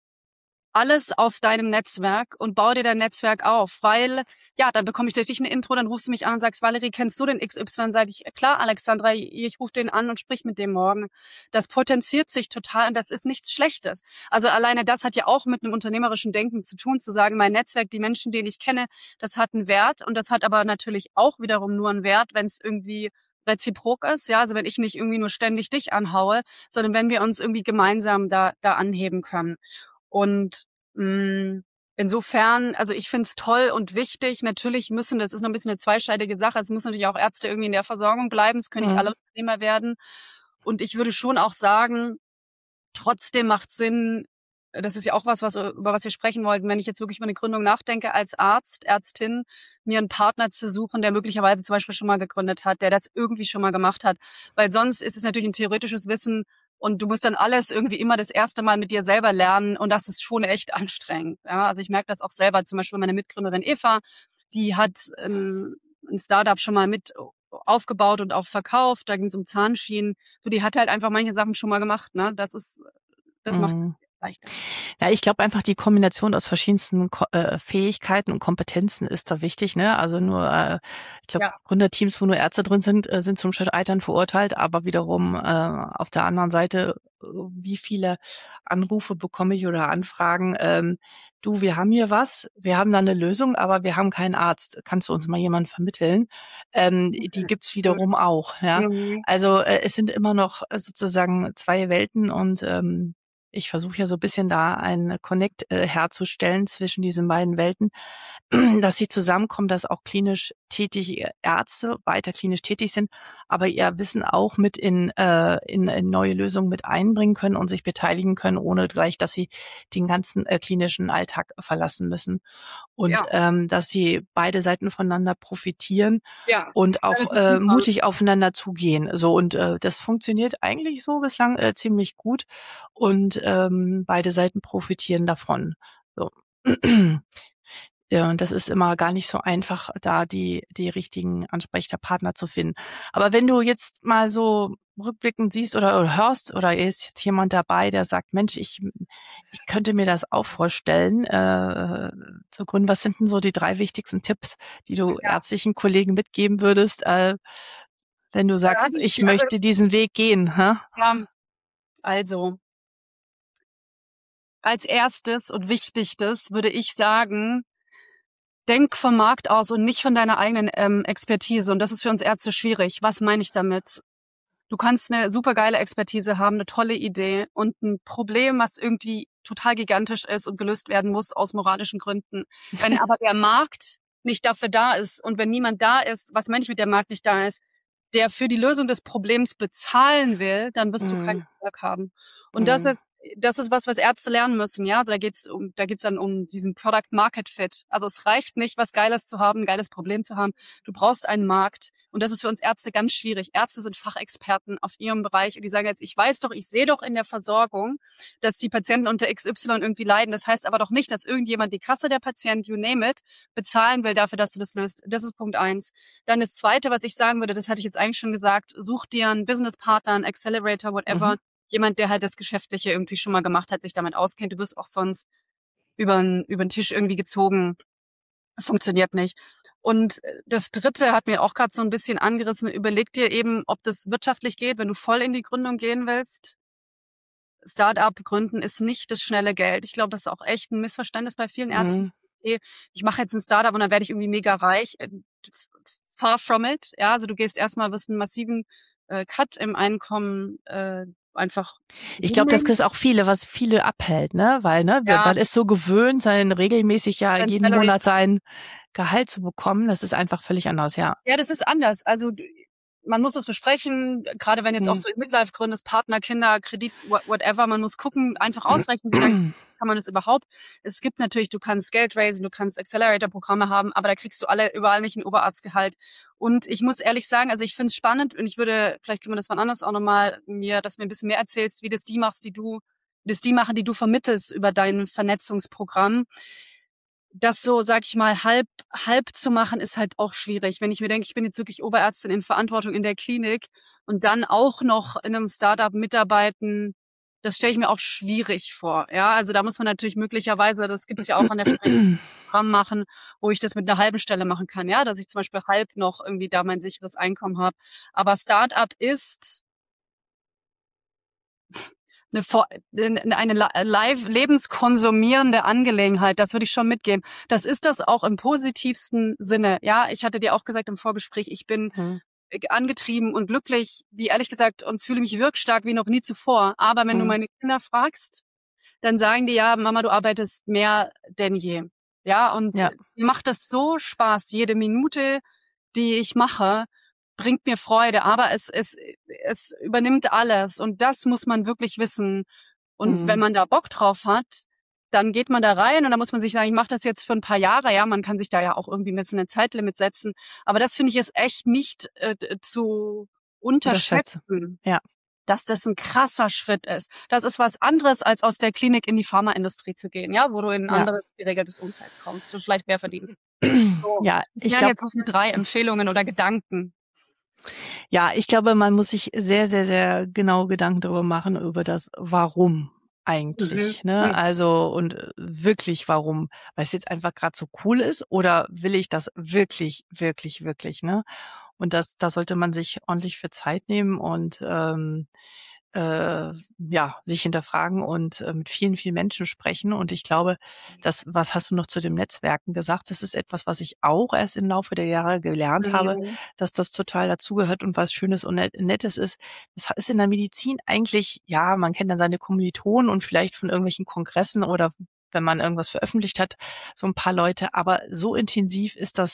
Speaker 2: alles aus deinem Netzwerk und bau dir dein Netzwerk auf, weil, ja, dann bekomme ich durch dich eine Intro, dann rufst du mich an und sagst, Valerie, kennst du den X Y? Dann sage ich, klar, Alexandra, ich rufe den an und sprich mit dem morgen. Das potenziert sich total und das ist nichts Schlechtes. Also alleine das hat ja auch mit einem unternehmerischen Denken zu tun, zu sagen, mein Netzwerk, die Menschen, die ich kenne, das hat einen Wert und das hat aber natürlich auch wiederum nur einen Wert, wenn es irgendwie reziprok ist, ja, also wenn ich nicht irgendwie nur ständig dich anhaue, sondern wenn wir uns irgendwie gemeinsam da, da anheben können. Und mh, insofern, also ich finde es toll und wichtig. Natürlich müssen, das ist noch ein bisschen eine zweischneidige Sache, es müssen natürlich auch Ärzte irgendwie in der Versorgung bleiben, es können nicht
Speaker 1: Mhm.
Speaker 2: alle Unternehmer werden. Und ich würde schon auch sagen, trotzdem macht Sinn, das ist ja auch was, was, über was wir sprechen wollten, wenn ich jetzt wirklich über eine Gründung nachdenke, als Arzt, Ärztin, mir einen Partner zu suchen, der möglicherweise zum Beispiel schon mal gegründet hat, der das irgendwie schon mal gemacht hat. Weil sonst ist es natürlich ein theoretisches Wissen und du musst dann alles irgendwie immer das erste Mal mit dir selber lernen und das ist schon echt anstrengend. Ja, also ich merke das auch selber, zum Beispiel meine Mitgründerin Eva, die hat ähm, ein Startup schon mal mit aufgebaut und auch verkauft, da ging es um Zahnschienen. So, die hat halt einfach manche Sachen schon mal gemacht, ne? Das ist, das macht es
Speaker 1: Mhm.
Speaker 2: leichter.
Speaker 1: Ja, ich glaube einfach, die Kombination aus verschiedensten Ko äh, Fähigkeiten und Kompetenzen ist da wichtig, ne? Also nur, äh, ich glaube,
Speaker 2: Ja.
Speaker 1: Gründerteams, wo nur Ärzte drin sind, äh, sind zum Scheitern verurteilt, aber wiederum äh, auf der anderen Seite, äh, wie viele Anrufe bekomme ich oder Anfragen, ähm, du, wir haben hier was, wir haben da eine Lösung, aber wir haben keinen Arzt. Kannst du uns mal jemanden vermitteln? Ähm, die gibt's wiederum auch, ja.
Speaker 2: Mhm.
Speaker 1: Also äh, es sind immer noch äh, sozusagen zwei Welten und ähm, ich versuche ja so ein bisschen da einen Connect äh, herzustellen zwischen diesen beiden Welten, dass sie zusammenkommen, dass auch klinisch tätige Ärzte weiter klinisch tätig sind, aber ihr Wissen auch mit in, äh, in, in neue Lösungen mit einbringen können und sich beteiligen können, ohne gleich, dass sie den ganzen äh, klinischen Alltag verlassen müssen. Und
Speaker 2: Ja.
Speaker 1: ähm, dass sie beide Seiten voneinander profitieren
Speaker 2: Ja.
Speaker 1: und auch
Speaker 2: Das ist
Speaker 1: äh,
Speaker 2: super.
Speaker 1: mutig aufeinander zugehen. So, und äh, das funktioniert eigentlich so bislang äh, ziemlich gut und ähm, beide Seiten profitieren davon. So. Ja, und das ist immer gar nicht so einfach, da die die richtigen Ansprechpartner zu finden. Aber wenn du jetzt mal so rückblickend siehst oder, oder hörst, oder ist jetzt jemand dabei, der sagt, Mensch, ich, ich könnte mir das auch vorstellen, äh, zu gründen. Was sind denn so die drei wichtigsten Tipps, die du
Speaker 2: Ja.
Speaker 1: ärztlichen Kollegen mitgeben würdest, äh, wenn du sagst,
Speaker 2: Ja, die,
Speaker 1: ich
Speaker 2: die, also,
Speaker 1: möchte diesen Weg gehen? Hä?
Speaker 2: ja, also, als erstes und wichtigstes würde ich sagen, denk vom Markt aus und nicht von deiner eigenen ähm, Expertise. Und das ist für uns Ärzte schwierig. Was meine ich damit? Du kannst eine supergeile Expertise haben, eine tolle Idee und ein Problem, was irgendwie total gigantisch ist und gelöst werden muss aus moralischen Gründen. Wenn aber der Markt nicht dafür da ist und wenn niemand da ist, was meine ich mit der Markt nicht da ist, der für die Lösung des Problems bezahlen will, dann wirst du keinen
Speaker 1: Mm,
Speaker 2: Erfolg haben. Und das
Speaker 1: mm,
Speaker 2: ist, das ist was, was Ärzte lernen müssen, ja. Also da geht's um, da geht's dann um diesen Product Market Fit. Also es reicht nicht, was Geiles zu haben, ein geiles Problem zu haben. Du brauchst einen Markt. Und das ist für uns Ärzte ganz schwierig. Ärzte sind Fachexperten auf ihrem Bereich und die sagen jetzt, ich weiß doch, ich sehe doch in der Versorgung, dass die Patienten unter X Y irgendwie leiden. Das heißt aber doch nicht, dass irgendjemand die Kasse der Patient, you name it, bezahlen will dafür, dass du das löst. Das ist Punkt eins. Dann das Zweite, was ich sagen würde, das hatte ich jetzt eigentlich schon gesagt, such dir einen Businesspartner, einen Accelerator, whatever,
Speaker 1: mhm.
Speaker 2: jemand, der halt das Geschäftliche irgendwie schon mal gemacht hat, sich damit auskennt. Du wirst auch sonst über über den Tisch irgendwie gezogen. Funktioniert nicht. Und das Dritte hat mir auch gerade so ein bisschen angerissen. Überleg dir eben, ob das wirtschaftlich geht, wenn du voll in die Gründung gehen willst. Start-up gründen ist nicht das schnelle Geld. Ich glaube, das ist auch echt ein Missverständnis bei vielen Ärzten.
Speaker 1: Mm,
Speaker 2: Okay, ich mache jetzt ein Start-up und dann werde ich irgendwie mega reich. Far from it. Ja, also du gehst erstmal, wirst einen massiven äh, Cut im Einkommen äh, einfach
Speaker 1: Ich glaube, das
Speaker 2: hinnehmen.
Speaker 1: ist auch viele, was viele abhält, ne? Weil, ne,
Speaker 2: Ja,
Speaker 1: man ist so gewöhnt, sein regelmäßig ja
Speaker 2: dein
Speaker 1: jeden
Speaker 2: Salary.
Speaker 1: Monat sein Gehalt zu bekommen. Das ist einfach völlig anders, ja.
Speaker 2: Ja, das ist anders. Also d- man muss das besprechen, gerade wenn jetzt auch
Speaker 1: Hm.
Speaker 2: so im Midlife gründest, Partner, Kinder, Kredit, wha- whatever. Man muss gucken, einfach ausrechnen, wie lange kann man das überhaupt. Es gibt natürlich, du kannst Geld raisen, du kannst Accelerator-Programme haben, aber da kriegst du alle überall nicht ein Oberarztgehalt. Und ich muss ehrlich sagen, also ich finde es spannend und ich würde, vielleicht können wir das wann anders auch nochmal mir, dass du mir ein bisschen mehr erzählst, wie das die machst, die du, wie das die machen, die du vermittelst über dein Vernetzungsprogramm. Das so, sag ich mal, halb, halb zu machen, ist halt auch schwierig. Wenn ich mir denke, ich bin jetzt wirklich Oberärztin in Verantwortung in der Klinik und dann auch noch in einem Startup mitarbeiten, das stelle ich mir auch schwierig vor. Ja, also da muss man natürlich möglicherweise, das gibt's ja auch an der Stelle, ein Programm machen, wo ich das mit einer halben Stelle machen kann. Ja, dass ich zum Beispiel halb noch irgendwie da mein sicheres Einkommen habe. Aber Startup ist eine, Vor- eine li- live lebenskonsumierende Angelegenheit. Das würde ich schon mitgeben. Das ist das auch im positivsten Sinne. Ja, ich hatte dir auch gesagt im Vorgespräch, ich bin
Speaker 1: Hm.
Speaker 2: angetrieben und glücklich, wie ehrlich gesagt, und fühle mich wirkstark wie noch nie zuvor. Aber wenn du
Speaker 1: Hm.
Speaker 2: meine Kinder fragst, dann sagen die, ja, Mama, du arbeitest mehr denn je. Ja, und
Speaker 1: Ja.
Speaker 2: mir macht das so Spaß. Jede Minute, die ich mache, bringt mir Freude, aber es, es, es übernimmt alles. Und das muss man wirklich wissen. Und wenn
Speaker 1: Hm.
Speaker 2: man da Bock drauf hat, dann geht man da rein und dann muss man sich sagen, ich mache das jetzt für ein paar Jahre. Ja, man kann sich da ja auch irgendwie mit so einem Zeitlimit setzen. Aber das finde ich ist echt nicht äh, zu
Speaker 1: Unterschätze.
Speaker 2: unterschätzen,
Speaker 1: Ja.
Speaker 2: dass das ein krasser Schritt ist. Das ist was anderes, als aus der Klinik in die Pharmaindustrie zu gehen, ja, wo du in ein
Speaker 1: Ja.
Speaker 2: anderes geregeltes Umfeld kommst und vielleicht mehr verdienst. So.
Speaker 1: Ja,
Speaker 2: Das
Speaker 1: ich
Speaker 2: wären
Speaker 1: glaube,
Speaker 2: jetzt auch nur drei Empfehlungen oder Gedanken.
Speaker 1: ja, ich glaube, man muss sich sehr, sehr, sehr genau Gedanken darüber machen, über das Warum eigentlich,
Speaker 2: Mhm.
Speaker 1: ne?
Speaker 2: Mhm.
Speaker 1: Also, und äh, wirklich warum, weil es jetzt einfach gerade so cool ist, oder will ich das wirklich, wirklich, wirklich, ne? Und das, da sollte man sich ordentlich für Zeit nehmen und ähm, äh, ja, sich hinterfragen und äh, mit vielen, vielen Menschen sprechen. Und ich glaube, das, was hast du noch zu dem Netzwerken gesagt? Das ist etwas, was ich auch erst im Laufe der Jahre gelernt habe,
Speaker 2: Mhm.
Speaker 1: dass das total dazugehört und was Schönes und Net- Nettes ist. Das ist in der Medizin eigentlich, ja, man kennt dann seine Kommilitonen und vielleicht von irgendwelchen Kongressen oder wenn man irgendwas veröffentlicht hat, so ein paar Leute. Aber so intensiv ist das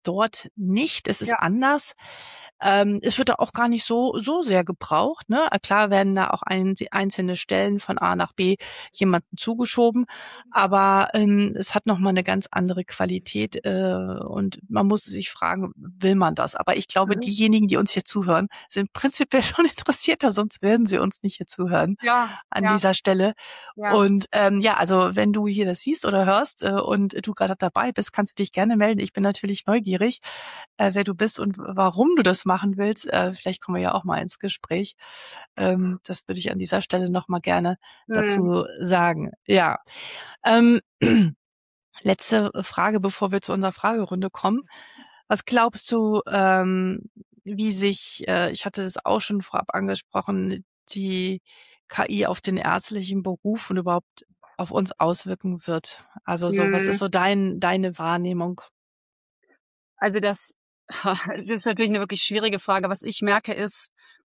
Speaker 1: dort nicht. Es ist
Speaker 2: Ja.
Speaker 1: anders. Ähm, es wird da auch gar nicht so so sehr gebraucht. Ne? Klar werden da auch ein, einzelne Stellen von A nach B jemanden zugeschoben, aber ähm, es hat nochmal eine ganz andere Qualität äh, und man muss sich fragen, will man das? Aber ich glaube,
Speaker 2: Mhm.
Speaker 1: diejenigen, die uns hier zuhören, sind prinzipiell schon interessierter, sonst würden sie uns nicht hier zuhören
Speaker 2: Ja,
Speaker 1: an
Speaker 2: ja,
Speaker 1: dieser Stelle.
Speaker 2: ja.
Speaker 1: Und ähm, ja, also wenn du hier das siehst oder hörst äh, und du gerade dabei bist, kannst du dich gerne melden. Ich bin natürlich neugierig, äh, wer du bist und warum du das machen willst. Äh, vielleicht kommen wir ja auch mal ins Gespräch. Ähm, das würde ich an dieser Stelle noch mal gerne
Speaker 2: Mhm.
Speaker 1: dazu sagen. Ja. Ähm, letzte Frage, bevor wir zu unserer Fragerunde kommen. Was glaubst du, ähm, wie sich, äh, ich hatte das auch schon vorab angesprochen, die K I auf den ärztlichen Beruf und überhaupt auf uns auswirken wird? Also so, was ist
Speaker 2: Mhm.
Speaker 1: so dein, deine Wahrnehmung?
Speaker 2: Also das, das ist natürlich eine wirklich schwierige Frage. Was ich merke, ist,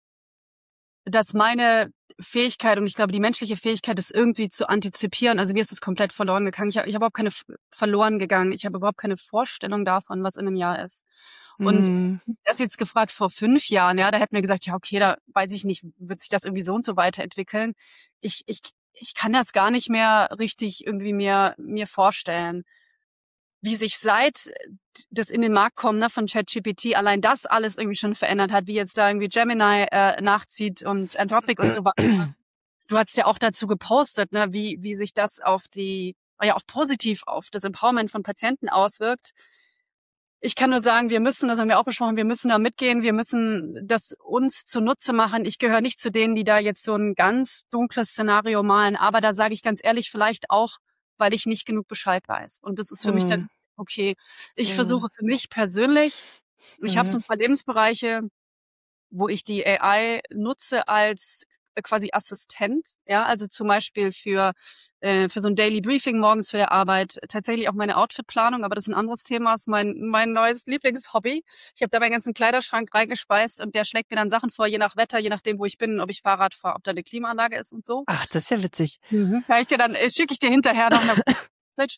Speaker 2: dass meine Fähigkeit und ich glaube, die menschliche Fähigkeit, das irgendwie zu antizipieren, also mir ist es komplett verloren gegangen. Ich habe ich habe überhaupt keine f- verloren gegangen. Ich habe überhaupt keine Vorstellung davon, was in einem Jahr ist. Und
Speaker 1: Hm,
Speaker 2: das jetzt gefragt vor fünf Jahren, ja, da hätten wir gesagt, ja, okay, da weiß ich nicht, wird sich das irgendwie so und so weiterentwickeln. Ich, ich, ich kann das gar nicht mehr richtig irgendwie mir, mir vorstellen. Wie sich seit das in den Markt kommen, ne, von ChatGPT, allein das alles irgendwie schon verändert hat, wie jetzt da irgendwie Gemini äh, nachzieht und Anthropic und so weiter. Du hast ja auch dazu gepostet, ne, wie, wie sich das auf die, ja auch positiv auf das Empowerment von Patienten auswirkt. Ich kann nur sagen, wir müssen, das haben wir auch besprochen, wir müssen da mitgehen, wir müssen das uns zunutze machen. Ich gehöre nicht zu denen, die da jetzt so ein ganz dunkles Szenario malen, aber da sage ich ganz ehrlich, vielleicht auch, weil ich nicht genug Bescheid weiß. Und das ist für mich dann
Speaker 1: hm,
Speaker 2: okay. Ich
Speaker 1: hm,
Speaker 2: versuche für mich persönlich, ich habe so
Speaker 1: hm,
Speaker 2: ein paar Lebensbereiche, wo ich die A I nutze als quasi Assistent, ja, also zum Beispiel für äh, für so ein Daily Briefing morgens für die Arbeit, tatsächlich auch meine Outfit-Planung, aber das ist ein anderes Thema, ist mein mein neues Lieblingshobby. Ich habe da meinen ganzen Kleiderschrank reingespeist und der schlägt mir dann Sachen vor, je nach Wetter, je nachdem, wo ich bin, ob ich Fahrrad fahre, ob da eine Klimaanlage ist und so.
Speaker 1: Ach, das ist ja witzig.
Speaker 2: Mhm. Kann ich dir dann äh, schicke ich dir hinterher noch eine Message.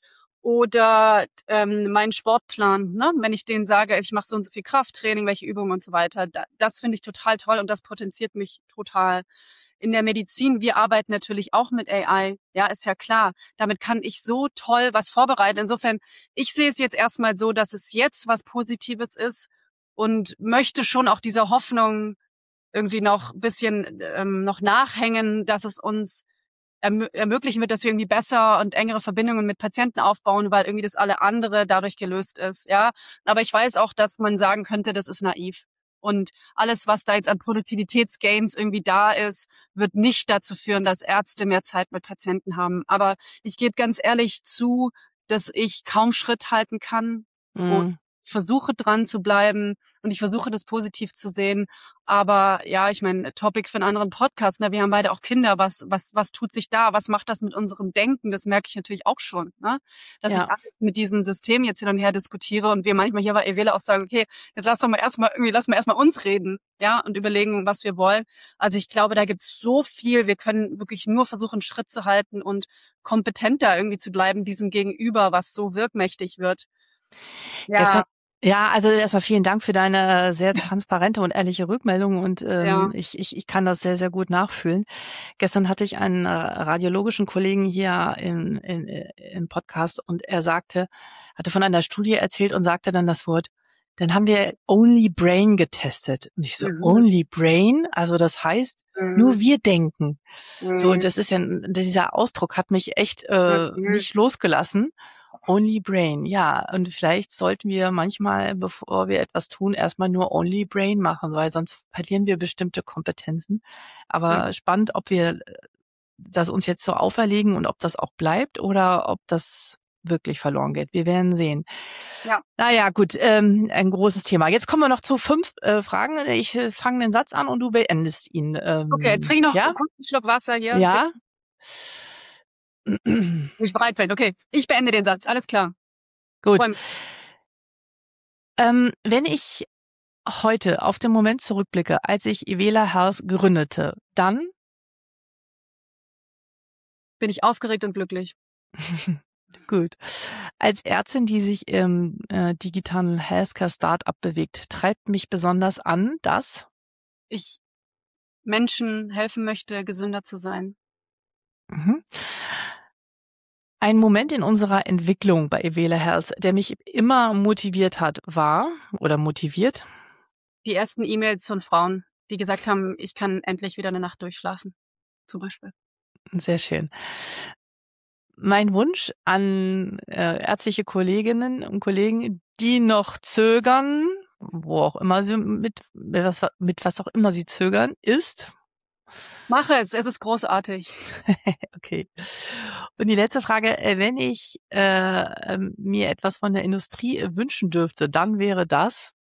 Speaker 2: Oder ähm, meinen Sportplan, ne? Wenn ich denen sage, ich mache so und so viel Krafttraining, welche Übungen und so weiter, da, das finde ich total toll und das potenziert mich total. In der Medizin, wir arbeiten natürlich auch mit A I, ja, ist ja klar. Damit kann ich so toll was vorbereiten. Insofern, ich sehe es jetzt erstmal so, dass es jetzt was Positives ist und möchte schon auch dieser Hoffnung irgendwie noch ein bisschen ähm, noch nachhängen, dass es uns ermö ermöglichen wird, dass wir irgendwie besser und engere Verbindungen mit Patienten aufbauen, weil irgendwie das alle andere dadurch gelöst ist, ja. Aber ich weiß auch, dass man sagen könnte, das ist naiv. Und alles, was da jetzt an Produktivitätsgains irgendwie da ist, wird nicht dazu führen, dass Ärzte mehr Zeit mit Patienten haben. Aber ich gebe ganz ehrlich zu, dass ich kaum Schritt halten kann und
Speaker 1: Hm.
Speaker 2: versuche dran zu bleiben und ich versuche das positiv zu sehen. Aber ja, ich meine, Topic für einen anderen Podcast, ne? Wir haben beide auch Kinder. Was, was, was tut sich da? Was macht das mit unserem Denken? Das merke ich natürlich auch schon, ne? Dass ich
Speaker 1: Ja.
Speaker 2: alles mit diesem System jetzt hin und her diskutiere und wir manchmal hier bei Evela auch sagen, okay, jetzt lass doch mal erstmal irgendwie, lass mal erstmal uns reden, ja, und überlegen, was wir wollen. Also ich glaube, da gibt's so viel. Wir können wirklich nur versuchen, Schritt zu halten und kompetenter irgendwie zu bleiben diesem Gegenüber, was so wirkmächtig wird.
Speaker 1: Gestern,
Speaker 2: Ja,
Speaker 1: ja, also erstmal vielen Dank für deine sehr transparente und ehrliche Rückmeldung und ähm,
Speaker 2: ja.
Speaker 1: ich, ich, ich kann das sehr, sehr gut nachfühlen. Gestern hatte ich einen äh, radiologischen Kollegen hier in, in, im Podcast und er sagte, hatte von einer Studie erzählt und sagte dann das Wort, dann haben wir Only Brain getestet. Und ich so,
Speaker 2: Mhm.
Speaker 1: Only Brain? Also das heißt, nur
Speaker 2: Mhm.
Speaker 1: wir denken. So, und
Speaker 2: Mhm.
Speaker 1: das ist ja, dieser Ausdruck hat mich echt äh,
Speaker 2: Mhm.
Speaker 1: nicht losgelassen. Only Brain, ja. Und vielleicht sollten wir manchmal, bevor wir etwas tun, erstmal nur Only Brain machen, weil sonst verlieren wir bestimmte Kompetenzen.
Speaker 2: Mhm.
Speaker 1: Aber spannend, ob wir das uns jetzt so auferlegen und ob das auch bleibt oder ob das wirklich verloren geht. Wir werden sehen.
Speaker 2: Ja.
Speaker 1: Naja, gut, ähm, ein großes Thema. Jetzt kommen wir noch zu fünf äh, Fragen. Ich äh, fange den Satz an und du beendest ihn.
Speaker 2: Okay,
Speaker 1: Ähm,
Speaker 2: trink noch
Speaker 1: ja?
Speaker 2: kurz einen Schluck Wasser hier.
Speaker 1: Ja?
Speaker 2: Ich bereit bin. Okay, ich beende den Satz. Alles klar.
Speaker 1: Gut.
Speaker 2: Freu mich.
Speaker 1: Ähm, wenn ich heute auf den Moment zurückblicke, als ich Evela Health gründete, dann
Speaker 2: Bin ich aufgeregt und glücklich.
Speaker 1: Gut. Als Ärztin, die sich im äh, digitalen Healthcare-Startup bewegt, treibt mich besonders an, dass
Speaker 2: ich Menschen helfen möchte, gesünder zu sein.
Speaker 1: Mhm. Ein Moment in unserer Entwicklung bei Evela Health, der mich immer motiviert hat, war oder motiviert?
Speaker 2: Die ersten E-Mails von Frauen, die gesagt haben, ich kann endlich wieder eine Nacht durchschlafen, zum Beispiel.
Speaker 1: Sehr schön. Mein Wunsch an äh, ärztliche Kolleginnen und Kollegen, die noch zögern, wo auch immer sie mit, mit was, mit was auch immer sie zögern, ist?
Speaker 2: Mache es, es ist großartig.
Speaker 1: Okay. Und die letzte Frage, äh, wenn ich äh, ähm, mir etwas von der Industrie äh, wünschen dürfte, dann wäre das?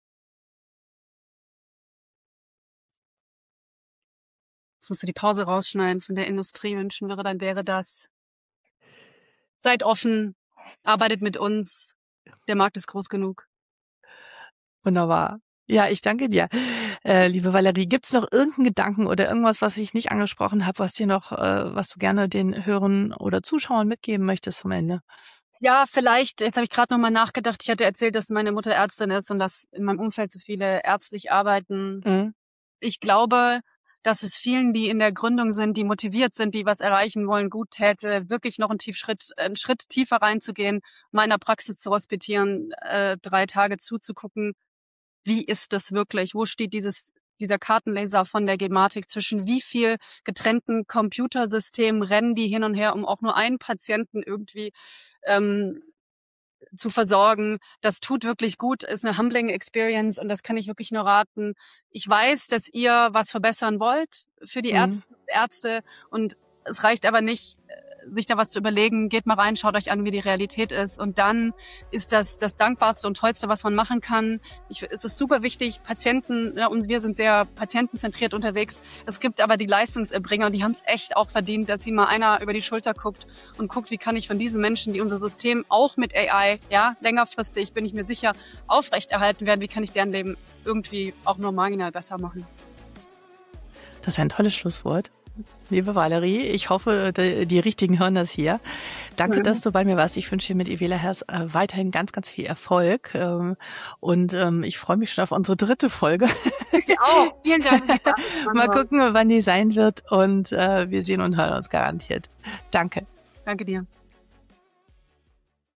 Speaker 2: Jetzt musst du die Pause rausschneiden. Von der Industrie wünschen wäre, dann wäre das: Seid offen, arbeitet mit uns. Der Markt ist groß genug.
Speaker 1: Wunderbar. Ja, ich danke dir, äh, liebe Valerie. Gibt's noch irgendeinen Gedanken oder irgendwas, was ich nicht angesprochen habe, was dir noch, äh, was du gerne den Hörern oder Zuschauern mitgeben möchtest zum Ende?
Speaker 2: Ja, vielleicht, jetzt habe ich gerade nochmal nachgedacht, ich hatte erzählt, dass meine Mutter Ärztin ist und dass in meinem Umfeld so viele ärztlich arbeiten.
Speaker 1: Mhm.
Speaker 2: Ich glaube, dass es vielen, die in der Gründung sind, die motiviert sind, die was erreichen wollen, gut täte, wirklich noch einen, Tiefschritt, einen Schritt tiefer reinzugehen, meiner Praxis zu hospitieren, äh, drei Tage zuzugucken. Wie ist das wirklich? Wo steht dieses, dieser Kartenleser von der Gematik? Zwischen wie viel getrennten Computersystemen rennen die hin und her, um auch nur einen Patienten irgendwie ähm, zu versorgen? Das tut wirklich gut, ist eine humbling Experience und das kann ich wirklich nur raten. Ich weiß, dass ihr was verbessern wollt für die
Speaker 1: Mhm.
Speaker 2: Ärzte, Ärzte und es reicht aber nicht, sich da was zu überlegen. Geht mal rein, schaut euch an, wie die Realität ist und dann ist das das Dankbarste und Tollste, was man machen kann. Ich, es ist super wichtig, Patienten, ja, und wir sind sehr patientenzentriert unterwegs. Es gibt aber die Leistungserbringer und die haben es echt auch verdient, dass ihnen mal einer über die Schulter guckt und guckt, wie kann ich von diesen Menschen, die unser System auch mit A I, ja, längerfristig, bin ich mir sicher, aufrechterhalten werden, wie kann ich deren Leben irgendwie auch nur marginal besser machen.
Speaker 1: Das ist ein tolles Schlusswort. Liebe Valerie, ich hoffe, die, die Richtigen hören das hier. Danke, ja. dass du bei mir warst. Ich wünsche dir mit Evela Health äh, weiterhin ganz, ganz viel Erfolg. Ähm, und ähm, ich freue mich schon auf unsere dritte Folge.
Speaker 2: Ich auch. Vielen Dank.
Speaker 1: Mal gucken, wann die sein wird. Und äh, wir sehen und hören uns garantiert. Danke.
Speaker 2: Danke dir.